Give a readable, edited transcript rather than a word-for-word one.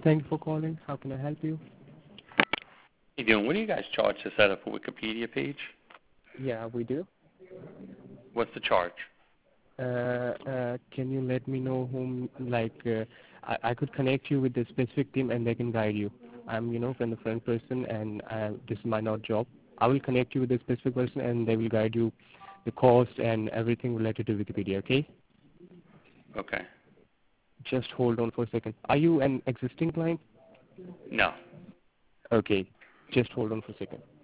Thank you for calling. How can I help you? Hey, doing? What do you guys charge to set up a Wikipedia page? Yeah, we do. What's the charge? Can you let me know whom, I could connect you with the specific team and they can guide you. I'm, from the front person and this is my not job. I will connect you with the specific person and they will guide you the cost and everything related to Wikipedia, okay? Okay. Just hold on for a second. Are you an existing client? No. Okay. Just hold on for a second.